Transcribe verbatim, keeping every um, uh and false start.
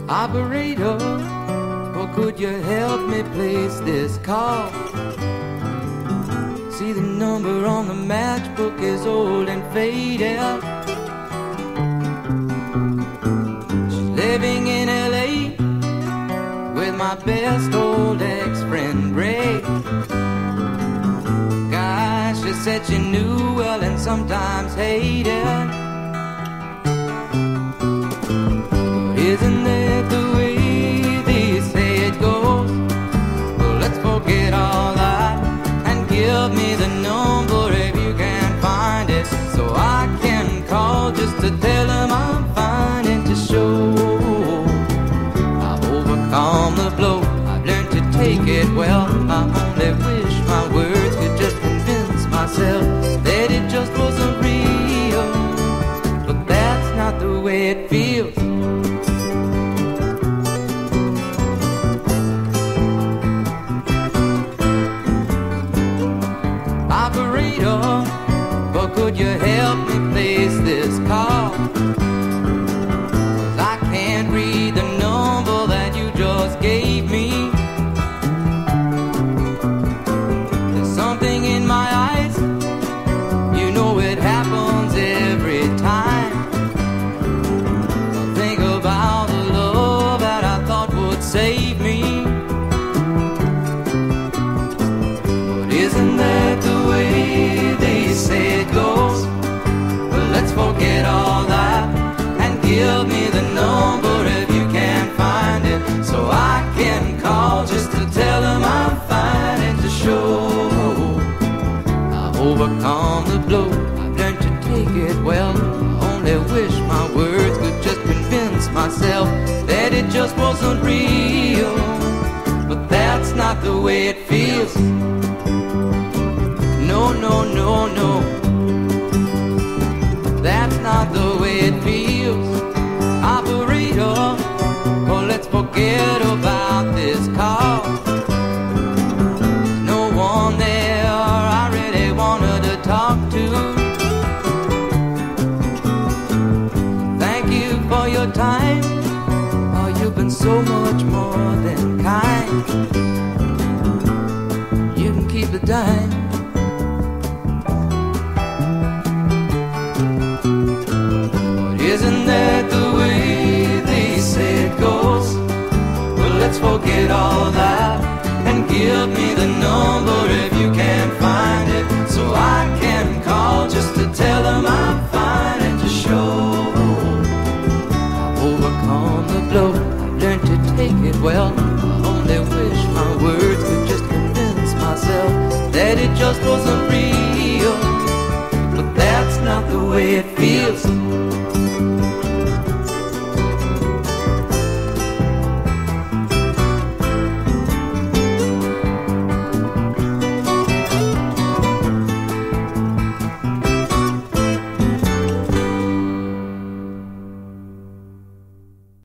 Operator, or could you help me place this call? See, the number on the matchbook is old and faded. She's living in L A with my best old ex-friend Ray. Gosh, she said she knew well and sometimes hated. But isn't that the way they say it goes? Well, let's forget all that and give me the number if you can find it, so I can call just to tell them I'm fine and to show I've overcome the blow. I've learned to take it well. I only wish my words could just convince myself that it just wasn't real, but that's not the way it feels. Operator, but could you help me place this call? 'Cause I can't read the number that you just gave me. There's something in my eyes, you know it happens every time. I think about the love that I thought would save me. But isn't that the way they say it goes? Well, let's forget all that and give me the number if you can find it, so I can call just to tell them I'm fine and to show I've overcome the blow. I've learned to take it well. I only wish my words could just convince myself that it just wasn't real, but that's not the way it feels. No, no, no, no, that's not the way it feels. Operator, well, let's forget about this call. There's no one there I really wanted to talk to. Thank you for your time. Oh, you've been so much more than kind. You can keep the dime. Isn't that the way they say it goes? Well, let's forget all that and give me the number if you can find it, so I can call just to tell them I'm fine and to show I've overcome the blow. I've learned to take it well. I only wish my words could just convince myself that it just wasn't real, but that's not the way it feels.